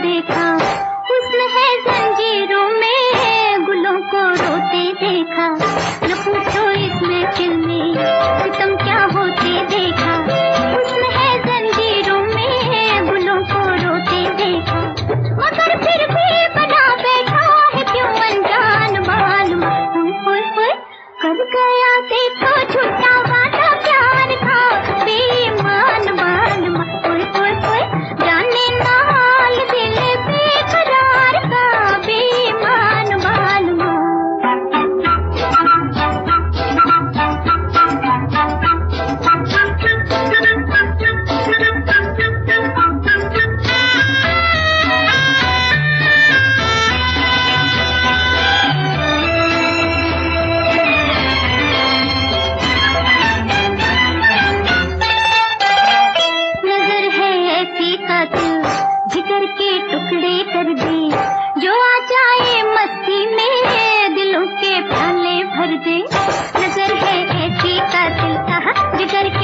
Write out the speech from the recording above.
देखा, हुस्न है जंजीरों में गुलों को रोते देखा। न पूछो इस महफिल में सितम क्या होते देखा, हुस्न है जंजीरों में गुलों को रोते देखा। मगर फिर भी बना बैठा है क्यों अनजान मालूम। कर गया देखो झूठा वादा प्यार था बेईमान मालूम। जाने ना हाल दिल बेकरार का बेईमान मालूम। जिगर के टुकड़े कर दे जो आ जाए मस्ती में दिलों के प्याले भर दे। नजर है ऐसी कातिल, कहा जिगर